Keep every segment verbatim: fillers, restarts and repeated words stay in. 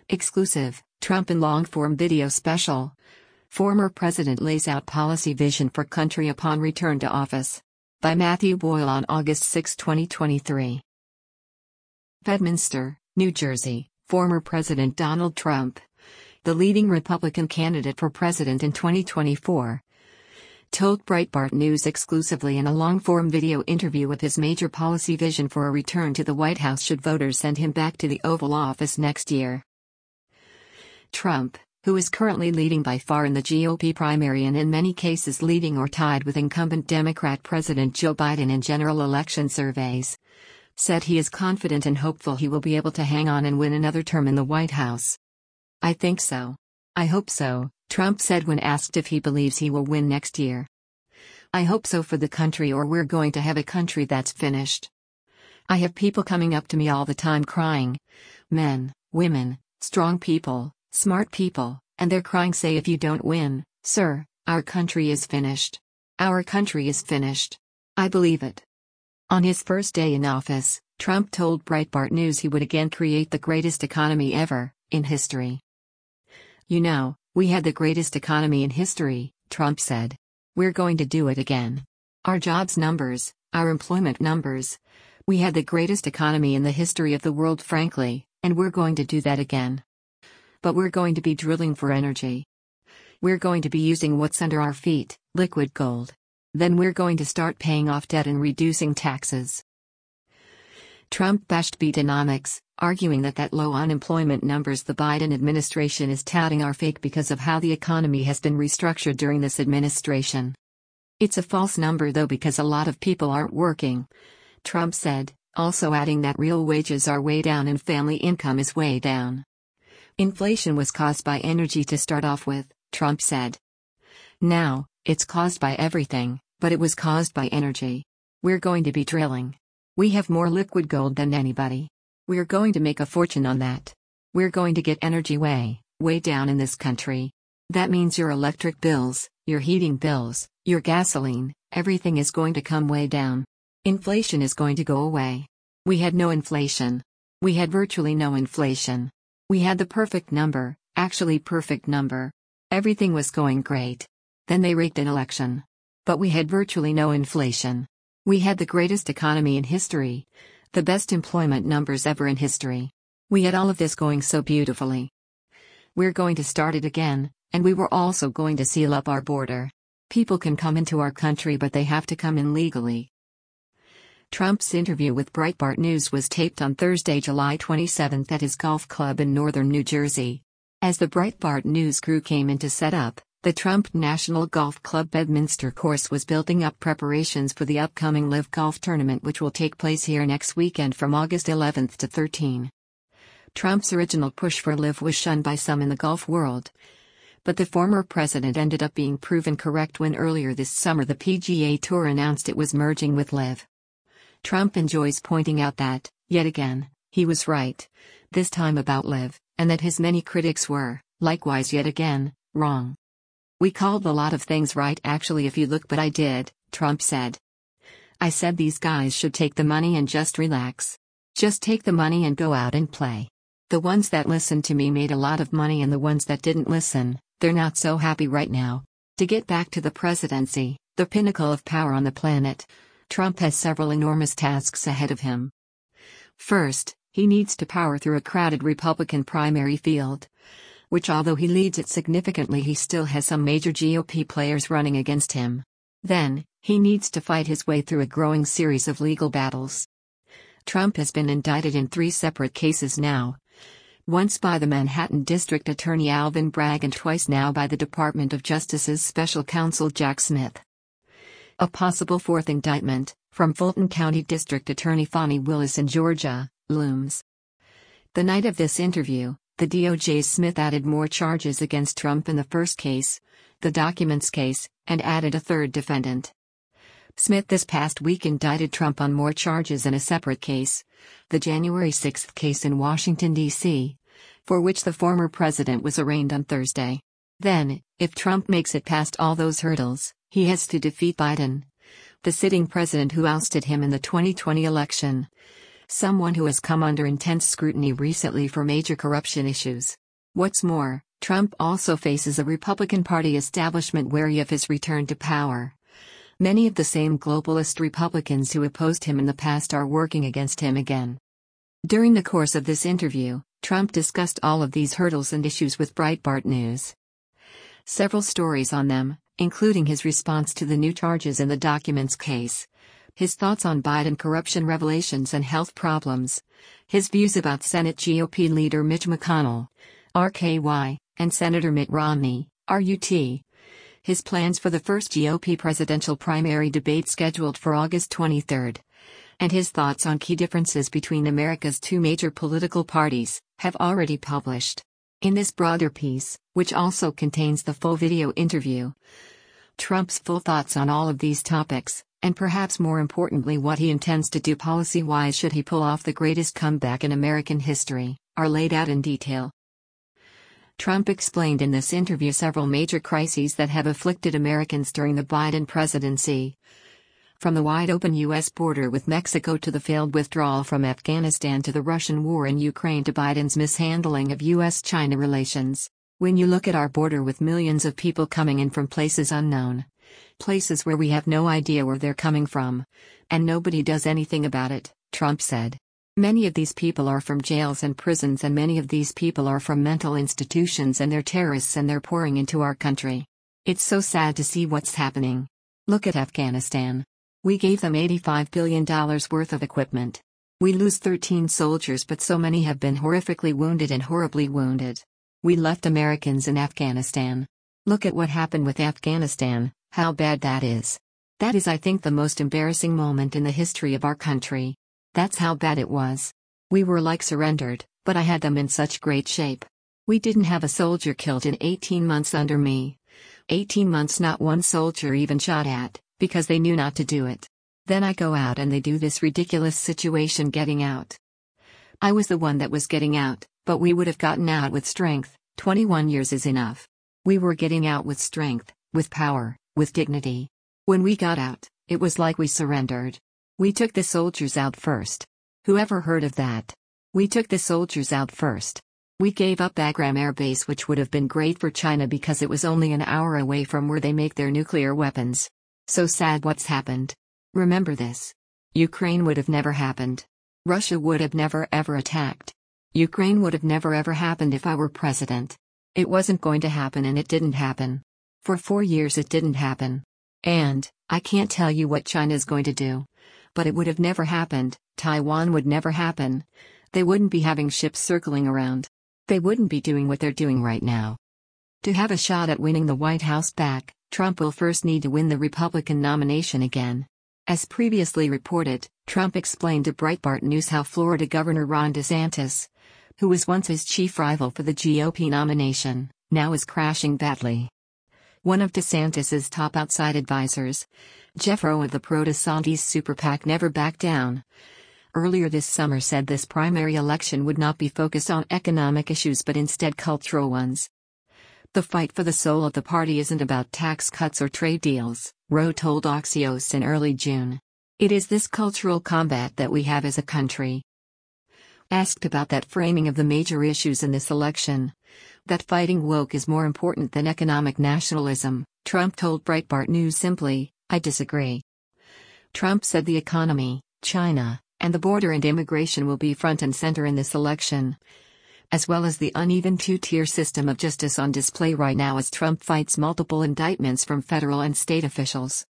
Exclusive, Trump in long-form video special. Former president lays out policy vision for country upon return to office. By Matthew Boyle on August sixth, twenty twenty-three. Bedminster, New Jersey, former President Donald Trump, the leading Republican candidate for president in twenty twenty-four, told Breitbart News exclusively in a long-form video interview of his major policy vision for a return to the White House should voters send him back to the Oval Office next year. Trump, who is currently leading by far in the G O P primary and in many cases leading or tied with incumbent Democrat President Joe Biden in general election surveys, said he is confident and hopeful he will be able to hang on and win another term in the White House. "I think so. I hope so," Trump said when asked if he believes he will win next year. "I hope so for the country, or we're going to have a country that's finished. I have people coming up to me all the time crying. Men, women, strong people, smart people, and they're crying, say, if you don't win, sir, our country is finished. Our country is finished. I believe it." On his first day in office, Trump told Breitbart News he would again create the greatest economy ever, in history. "You know, we had the greatest economy in history," Trump said. "We're going to do it again. Our jobs numbers, our employment numbers. We had the greatest economy in the history of the world, frankly, and we're going to do that again. But we're going to be drilling for energy. We're going to be using what's under our feet, liquid gold. Then we're going to start paying off debt and reducing taxes." Trump bashed Bidenomics, arguing that that low unemployment numbers the Biden administration is touting are fake because of how the economy has been restructured during this administration. "It's a false number though, because a lot of people aren't working," Trump said, also adding that real wages are way down and family income is way down. "Inflation was caused by energy to start off with," Trump said. "Now, it's caused by everything, but it was caused by energy. We're going to be drilling. We have more liquid gold than anybody. We're going to make a fortune on that. We're going to get energy way, way down in this country. That means your electric bills, your heating bills, your gasoline, everything is going to come way down. Inflation is going to go away. We had no inflation. We had virtually no inflation. We had the perfect number, actually perfect number. Everything was going great. Then they rigged an election. But we had virtually no inflation. We had the greatest economy in history. The best employment numbers ever in history. We had all of this going so beautifully. We're going to start it again, and we were also going to seal up our border. People can come into our country, but they have to come in legally." Trump's interview with Breitbart News was taped on Thursday, July twenty-seventh at his golf club in northern New Jersey. As the Breitbart News crew came in to set up, the Trump National Golf Club Bedminster course was building up preparations for the upcoming LIV Golf Tournament, which will take place here next weekend from August eleventh to thirteenth. Trump's original push for LIV was shunned by some in the golf world. But the former president ended up being proven correct when earlier this summer the P G A Tour announced it was merging with LIV. Trump enjoys pointing out that, yet again, he was right, this time about LIV, and that his many critics were, likewise yet again, wrong. "We called a lot of things right actually if you look, but I did," Trump said. "I said these guys should take the money and just relax. Just take the money and go out and play. The ones that listened to me made a lot of money, and the ones that didn't listen, they're not so happy right now." To get back to the presidency, the pinnacle of power on the planet, Trump has several enormous tasks ahead of him. First, he needs to power through a crowded Republican primary field, which, although he leads it significantly, he still has some major G O P players running against him. Then, he needs to fight his way through a growing series of legal battles. Trump has been indicted in three separate cases now. Once by the Manhattan District Attorney Alvin Bragg and twice now by the Department of Justice's special counsel Jack Smith. A possible fourth indictment, from Fulton County District Attorney Fani Willis in Georgia, looms. The night of this interview, the D O J's Smith added more charges against Trump in the first case, the documents case, and added a third defendant. Smith this past week indicted Trump on more charges in a separate case, the January sixth case in Washington, D C, for which the former president was arraigned on Thursday. Then, if Trump makes it past all those hurdles, he has to defeat Biden, the sitting president who ousted him in the twenty twenty election, someone who has come under intense scrutiny recently for major corruption issues. What's more, Trump also faces a Republican Party establishment wary of his return to power. Many of the same globalist Republicans who opposed him in the past are working against him again. During the course of this interview, Trump discussed all of these hurdles and issues with Breitbart News. Several stories on them, including his response to the new charges in the documents case, his thoughts on Biden corruption revelations and health problems, his views about Senate G O P leader Mitch McConnell, R K Y, and Senator Mitt Romney, R U T, his plans for the first G O P presidential primary debate scheduled for August twenty-third, and his thoughts on key differences between America's two major political parties, have already published. In this broader piece, which also contains the full video interview, Trump's full thoughts on all of these topics, and perhaps more importantly what he intends to do policy-wise should he pull off the greatest comeback in American history, are laid out in detail. Trump explained in this interview several major crises that have afflicted Americans during the Biden presidency. From the wide-open U S border with Mexico to the failed withdrawal from Afghanistan to the Russian war in Ukraine to Biden's mishandling of U S China relations. When you look at our border with millions of people coming in from places unknown, places where we have no idea where they're coming from, and nobody does anything about it, Trump said. Many of these people are from jails and prisons, and many of these people are from mental institutions, and they're terrorists and they're pouring into our country. It's so sad to see what's happening. Look at Afghanistan. We gave them eighty-five billion dollars worth of equipment. We lose thirteen soldiers, but so many have been horrifically wounded and horribly wounded. We left Americans in Afghanistan. Look at what happened with Afghanistan, how bad that is. That is, I think, the most embarrassing moment in the history of our country. That's how bad it was. We were like surrendered, but I had them in such great shape. We didn't have a soldier killed in eighteen months under me. eighteen months, not one soldier even shot at, because they knew not to do it. Then I go out and they do this ridiculous situation getting out. I was the one that was getting out, but we would have gotten out with strength. twenty-one years is enough. We were getting out with strength, with power, with dignity. When we got out, it was like we surrendered. We took the soldiers out first. Whoever heard of that? We took the soldiers out first. We gave up Bagram Air Base, which would have been great for China because it was only an hour away from where they make their nuclear weapons. So sad what's happened. Remember this. Ukraine would have never happened. Russia would have never ever attacked. Ukraine would have never ever happened if I were president. It wasn't going to happen, and it didn't happen. For four years it didn't happen. And, I can't tell you what China's going to do. But it would have never happened. Taiwan would never happen. They wouldn't be having ships circling around. They wouldn't be doing what they're doing right now. To have a shot at winning the White House back, Trump will first need to win the Republican nomination again. As previously reported, Trump explained to Breitbart News how Florida Governor Ron DeSantis, who was once his chief rival for the G O P nomination, now is crashing badly. One of DeSantis's top outside advisors, Jeff Rowe of the pro-DeSantis super PAC Never Back Down, earlier this summer said this primary election would not be focused on economic issues but instead cultural ones. The fight for the soul of the party isn't about tax cuts or trade deals, Rowe told Axios in early June. It is this cultural combat that we have as a country. Asked about that framing of the major issues in this election, that fighting woke is more important than economic nationalism, Trump told Breitbart News simply, I disagree. Trump said the economy, China, and the border and immigration will be front and center in this election, as well as the uneven two-tier system of justice on display right now as Trump fights multiple indictments from federal and state officials.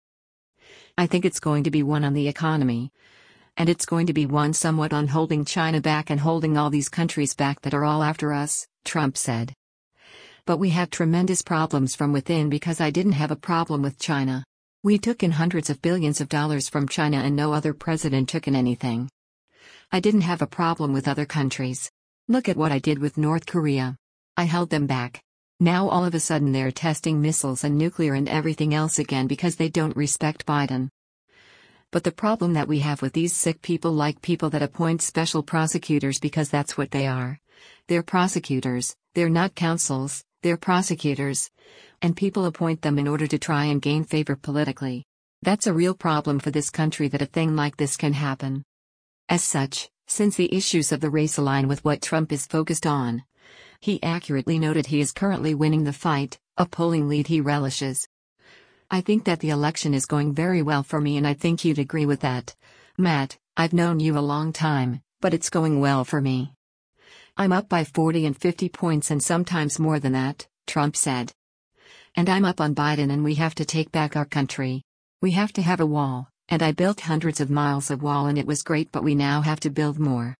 I think it's going to be one on the economy. And it's going to be one somewhat on holding China back and holding all these countries back that are all after us, Trump said. But we have tremendous problems from within because I didn't have a problem with China. We took in hundreds of billions of dollars from China and no other president took in anything. I didn't have a problem with other countries. Look at what I did with North Korea. I held them back. Now all of a sudden they're testing missiles and nuclear and everything else again because they don't respect Biden. But the problem that we have with these sick people, like people that appoint special prosecutors because that's what they are. They're prosecutors, they're not counsels, they're prosecutors. And people appoint them in order to try and gain favor politically. That's a real problem for this country that a thing like this can happen. As such, since the issues of the race align with what Trump is focused on. He accurately noted he is currently winning the fight, a polling lead he relishes. I think that the election is going very well for me, and I think you'd agree with that. Matt, I've known you a long time, but it's going well for me. I'm up by forty and fifty points and sometimes more than that, Trump said. And I'm up on Biden, and we have to take back our country. We have to have a wall, and I built hundreds of miles of wall and it was great, but we now have to build more.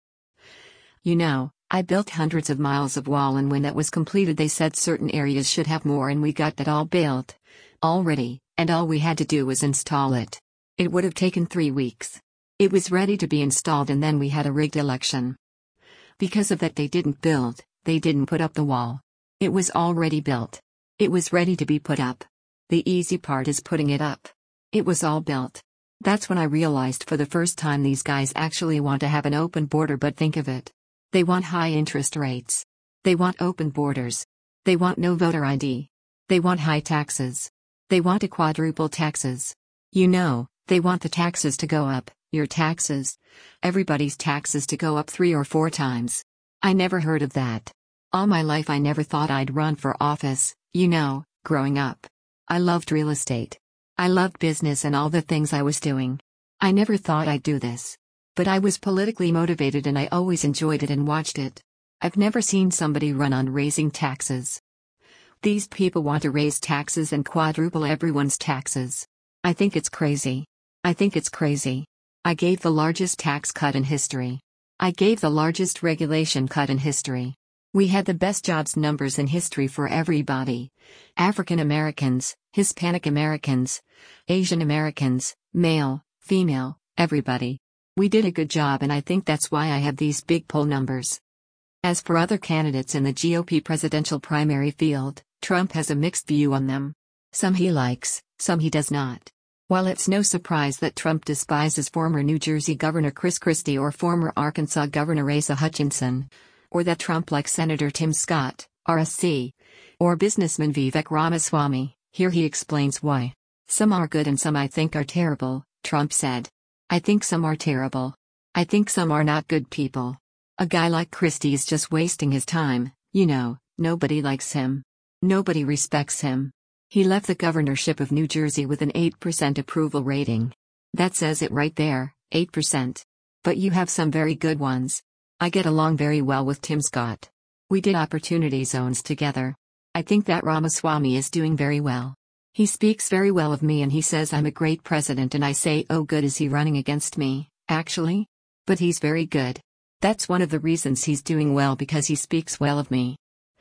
You know, I built hundreds of miles of wall, and when that was completed they said certain areas should have more, and we got that all built already, and all we had to do was install it. It would have taken three weeks. It was ready to be installed, and then we had a rigged election. Because of that they didn't build, they didn't put up the wall. It was already built. It was ready to be put up. The easy part is putting it up. It was all built. That's when I realized for the first time these guys actually want to have an open border, but think of it. They want high interest rates. They want open borders. They want no voter I D. They want high taxes. They want to quadruple taxes. You know, they want the taxes to go up, your taxes. Everybody's taxes to go up three or four times. I never heard of that. All my life I never thought I'd run for office, you know, growing up. I loved real estate. I loved business and all the things I was doing. I never thought I'd do this. But I was politically motivated and I always enjoyed it and watched it. I've never seen somebody run on raising taxes. These people want to raise taxes and quadruple everyone's taxes. I think it's crazy. I think it's crazy. I gave the largest tax cut in history. I gave the largest regulation cut in history. We had the best jobs numbers in history for everybody. African Americans, Hispanic Americans, Asian Americans, male, female, everybody. We did a good job, and I think that's why I have these big poll numbers. As for other candidates in the G O P presidential primary field, Trump has a mixed view on them. Some he likes, some he does not. While it's no surprise that Trump despises former New Jersey Governor Chris Christie or former Arkansas Governor Asa Hutchinson, or that Trump likes Senator Tim Scott, R S C, or businessman Vivek Ramaswamy, here he explains why. Some are good and some I think are terrible, Trump said. I think some are terrible. I think some are not good people. A guy like Christie is just wasting his time, you know, nobody likes him. Nobody respects him. He left the governorship of New Jersey with an eight percent approval rating. That says it right there, eight percent. But you have some very good ones. I get along very well with Tim Scott. We did opportunity zones together. I think that Ramaswamy is doing very well. He speaks very well of me and he says I'm a great president, and I say, oh good, is he running against me, actually? But he's very good. That's one of the reasons he's doing well, because he speaks well of me.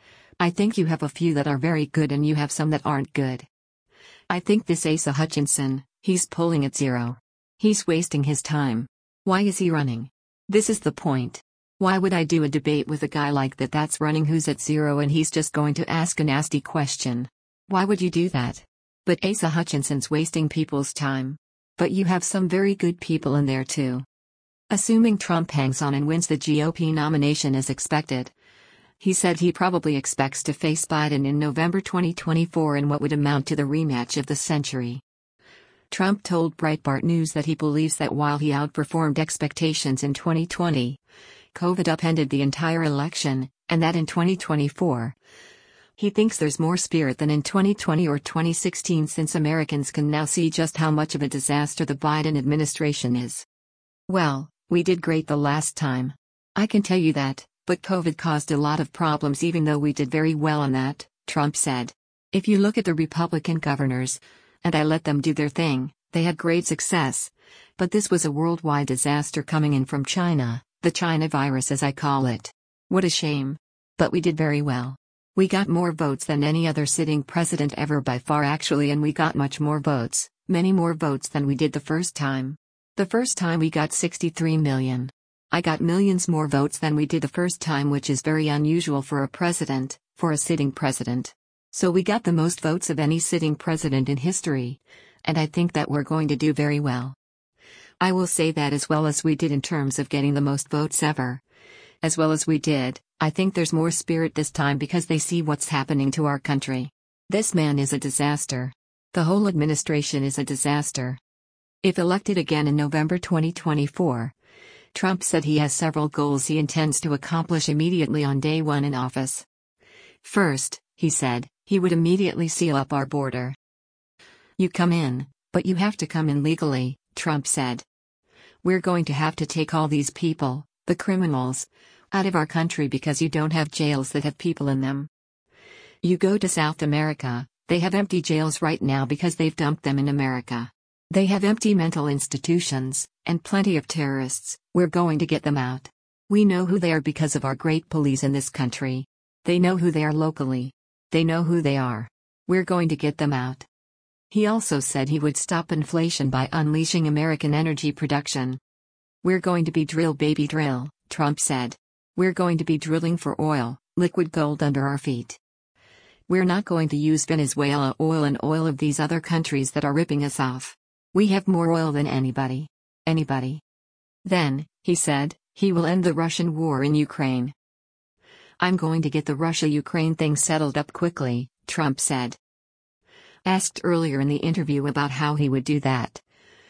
I think you have a few that are very good and you have some that aren't good. I think this Asa Hutchinson, he's polling at zero. He's wasting his time. Why is he running? This is the point. Why would I do a debate with a guy like that that's running who's at zero and he's just going to ask a nasty question? Why would you do that? But Asa Hutchinson's wasting people's time. But you have some very good people in there too. Assuming Trump hangs on and wins the G O P nomination as expected. He said he probably expects to face Biden in November twenty twenty-four in what would amount to the rematch of the century. Trump told Breitbart News that he believes that while he outperformed expectations in twenty twenty, COVID upended the entire election, and that in twenty twenty-four, he thinks there's more spirit than in twenty twenty or twenty sixteen, since Americans can now see just how much of a disaster the Biden administration is. Well, we did great the last time. I can tell you that. But COVID caused a lot of problems even though we did very well on that, Trump said. If you look at the Republican governors, and I let them do their thing, they had great success. But this was a worldwide disaster coming in from China, the China virus as I call it. What a shame. But we did very well. We got more votes than any other sitting president ever by far actually, and we got much more votes, many more votes than we did the first time. The first time we got sixty-three million. I got millions more votes than we did the first time, which is very unusual for a president, for a sitting president. So we got the most votes of any sitting president in history. And I think that we're going to do very well. I will say that as well as we did in terms of getting the most votes ever. As well as we did, I think there's more spirit this time because they see what's happening to our country. This man is a disaster. The whole administration is a disaster. If elected again in November twenty twenty-four, Trump said he has several goals he intends to accomplish immediately on day one in office. First, he said, he would immediately seal up our border. You come in, but you have to come in legally, Trump said. We're going to have to take all these people, the criminals, out of our country because you don't have jails that have people in them. You go to South America, they have empty jails right now because they've dumped them in America. They have empty mental institutions, and plenty of terrorists. We're going to get them out. We know who they are because of our great police in this country. They know who they are locally. They know who they are. We're going to get them out. He also said he would stop inflation by unleashing American energy production. We're going to be drill baby drill, Trump said. We're going to be drilling for oil, liquid gold under our feet. We're not going to use Venezuela oil and oil of these other countries that are ripping us off. We have more oil than anybody. Anybody. Then, he said, he will end the Russian war in Ukraine. I'm going to get the Russia-Ukraine thing settled up quickly, Trump said. Asked earlier in the interview about how he would do that,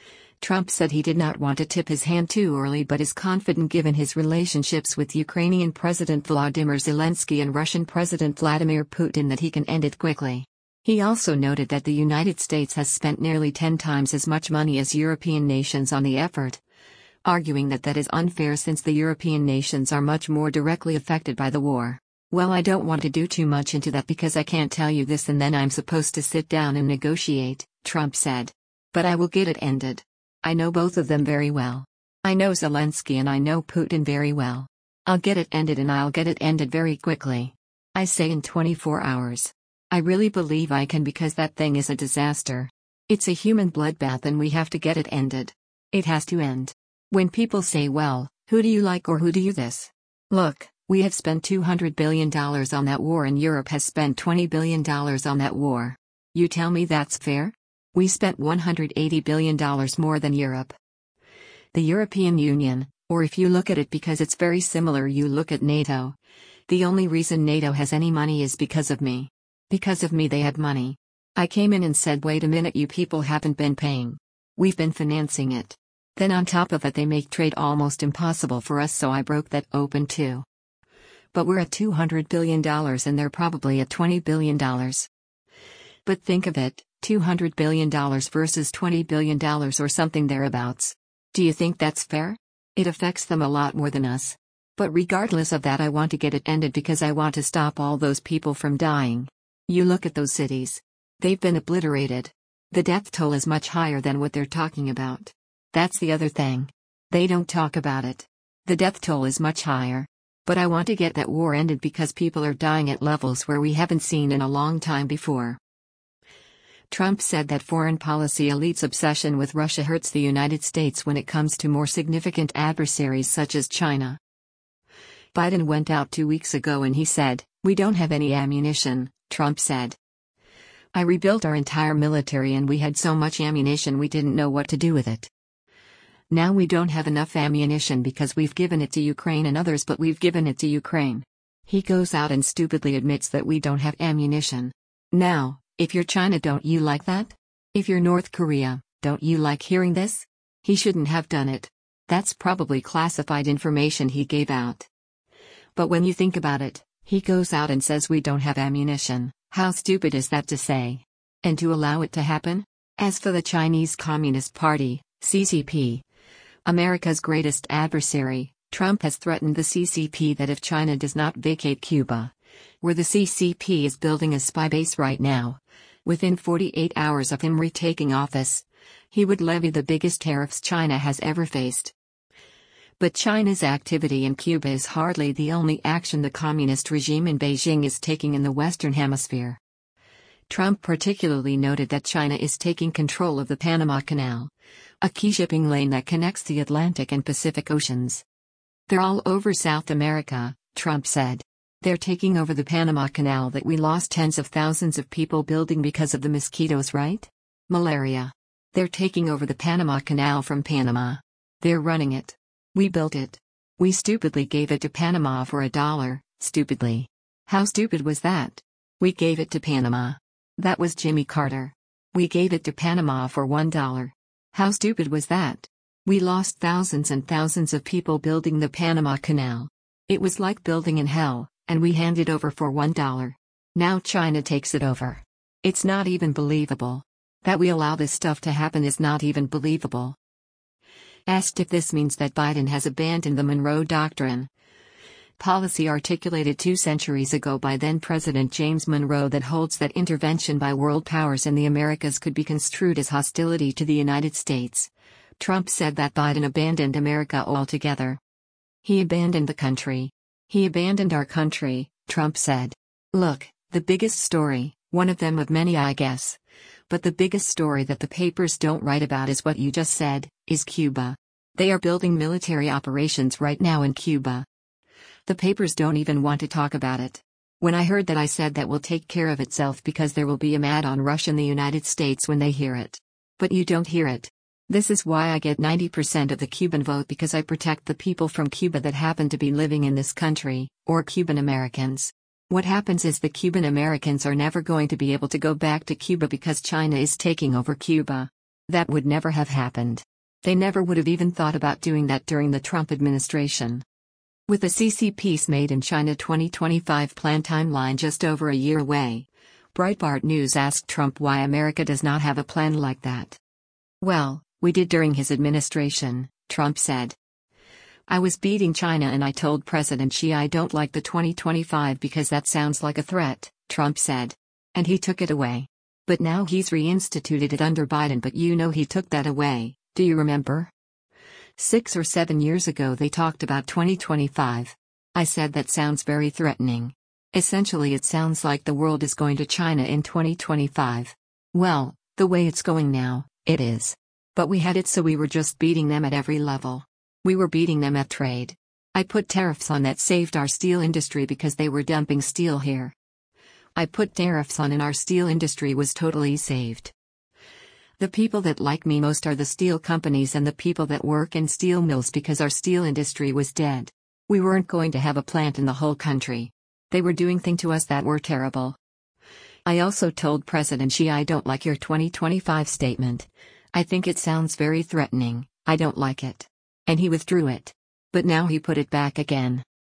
Trump said he did not want to tip his hand too early but is confident given his relationships with Ukrainian President Volodymyr Zelensky and Russian President Vladimir Putin that he can end it quickly. He also noted that the United States has spent nearly ten times as much money as European nations on the effort, arguing that that is unfair since the European nations are much more directly affected by the war. Well, I don't want to do too much into that because I can't tell you this and then I'm supposed to sit down and negotiate, Trump said. But I will get it ended. I know both of them very well. I know Zelensky and I know Putin very well. I'll get it ended and I'll get it ended very quickly. I say in twenty-four hours. I really believe I can because that thing is a disaster. It's a human bloodbath and we have to get it ended. It has to end. When people say, well, who do you like or who do you this? Look, we have spent two hundred billion dollars on that war and Europe has spent twenty billion dollars on that war. You tell me that's fair? We spent one hundred eighty billion dollars more than Europe. The European Union, or if you look at it because it's very similar, you look at NATO. The only reason NATO has any money is because of me. Because of me they had money. I came in and said, wait a minute, you people haven't been paying. We've been financing it. Then on top of it they make trade almost impossible for us, so I broke that open too. But we're at two hundred billion dollars and they're probably at twenty billion dollars. But think of it, two hundred billion dollars versus twenty billion dollars or something thereabouts. Do you think that's fair? It affects them a lot more than us. But regardless of that, I want to get it ended because I want to stop all those people from dying. You look at those cities. They've been obliterated. The death toll is much higher than what they're talking about. That's the other thing. They don't talk about it. The death toll is much higher. But I want to get that war ended because people are dying at levels where we haven't seen in a long time before. Trump said that foreign policy elite's obsession with Russia hurts the United States when it comes to more significant adversaries such as China. Biden went out two weeks ago and he said, "We don't have any ammunition," Trump said. "I rebuilt our entire military and we had so much ammunition we didn't know what to do with it. Now we don't have enough ammunition because we've given it to Ukraine and others, but we've given it to Ukraine." He goes out and stupidly admits that we don't have ammunition. Now, if you're China, don't you like that? If you're North Korea, don't you like hearing this? He shouldn't have done it. That's probably classified information he gave out. But when you think about it, he goes out and says we don't have ammunition. How stupid is that to say? And to allow it to happen? As for the Chinese Communist Party, C C P, America's greatest adversary, Trump has threatened the C C P that if China does not vacate Cuba, where the C C P is building a spy base right now, within forty-eight hours of him retaking office, he would levy the biggest tariffs China has ever faced. But China's activity in Cuba is hardly the only action the communist regime in Beijing is taking in the Western Hemisphere. Trump particularly noted that China is taking control of the Panama Canal, a key shipping lane that connects the Atlantic and Pacific Oceans. "They're all over South America," Trump said. "They're taking over the Panama Canal that we lost tens of thousands of people building because of the mosquitoes, right? Malaria. They're taking over the Panama Canal from Panama. They're running it. We built it. We stupidly gave it to Panama for a dollar, stupidly. How stupid was that? We gave it to Panama. That was Jimmy Carter. We gave it to Panama for one dollar. How stupid was that? We lost thousands and thousands of people building the Panama Canal. It was like building in hell, and we handed over for one dollar. Now China takes it over. It's not even believable. That we allow this stuff to happen is not even believable. Asked if this means that Biden has abandoned the Monroe Doctrine, policy articulated two centuries ago by then-President James Monroe that holds that intervention by world powers in the Americas could be construed as hostility to the United States, Trump said that Biden abandoned America altogether. He abandoned the country. He abandoned our country, Trump said. Look, the biggest story, one of them of many I guess, but the biggest story that the papers don't write about is what you just said, is Cuba. They are building military operations right now in Cuba. The papers don't even want to talk about it. When I heard that, I said that will take care of itself because there will be a mad on rush in the United States when they hear it. But you don't hear it. This is why I get ninety percent of the Cuban vote, because I protect the people from Cuba that happen to be living in this country, or Cuban Americans. What happens is the Cuban Americans are never going to be able to go back to Cuba because China is taking over Cuba. That would never have happened. They never would have even thought about doing that during the Trump administration. With the C C Peace Made in China twenty twenty-five plan timeline just over a year away, Breitbart News asked Trump why America does not have a plan like that. Well, we did during his administration, Trump said. I was beating China and I told President Xi I don't like the twenty twenty-five because that sounds like a threat, Trump said. And he took it away. But now he's reinstituted it under Biden, but you know he took that away, do you remember? Six or seven years ago they talked about twenty twenty-five. I said that sounds very threatening. Essentially it sounds like the world is going to China in twenty twenty-five. Well, the way it's going now, it is. But we had it, so we were just beating them at every level. We were beating them at trade. I put tariffs on that saved our steel industry because they were dumping steel here. I put tariffs on and our steel industry was totally saved. The people that like me most are the steel companies and the people that work in steel mills because our steel industry was dead. We weren't going to have a plant in the whole country. They were doing things to us that were terrible. I also told President Xi I don't like your twenty twenty-five statement. I think it sounds very threatening, I don't like it. And he withdrew it. But now he put it back again.